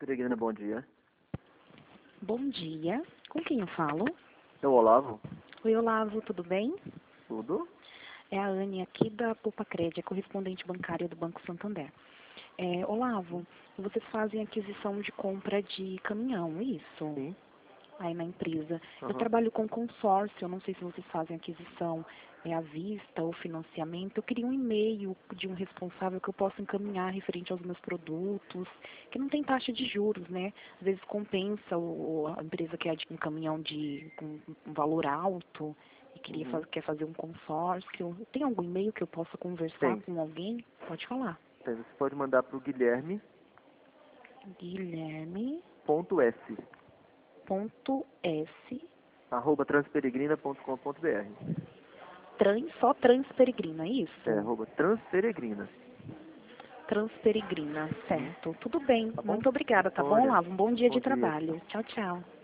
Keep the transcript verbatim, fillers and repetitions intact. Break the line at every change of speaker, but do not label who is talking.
Transperegrina, bom dia.
Bom dia. Com quem eu falo?
É o Olavo?
Oi, Olavo, tudo bem?
Tudo?
É a Anne aqui da Poupa Crédito, correspondente bancária do Banco Santander. É, Olavo, vocês fazem aquisição de compra de caminhão, isso?
Sim.
Aí na empresa. Eu
Uhum.
trabalho com consórcio, eu não sei se vocês fazem aquisição é, à vista ou financiamento. Eu queria um e-mail de um responsável que eu possa encaminhar referente aos meus produtos, que não tem taxa de juros, né? Às vezes compensa o, a empresa que adquire um caminhão de com um valor alto e queria
Uhum.
faz, quer fazer um consórcio. Tem algum e-mail que eu possa conversar
Tem.
com alguém? Pode falar.
Tem. Você pode mandar para o guilherme
Guilherme
ponto s
ponto s
arroba transperegrina ponto com ponto br.
trans, só Transperegrina, é
É,
isso?
arroba transperegrina.
Transperegrina,
Uhum.
certo. Tudo bem.
Tá bom?
Muito obrigada, tá bom,
Disponha.
Olavo? Um bom dia
Bom
de
dia.
trabalho. Tchau, tchau.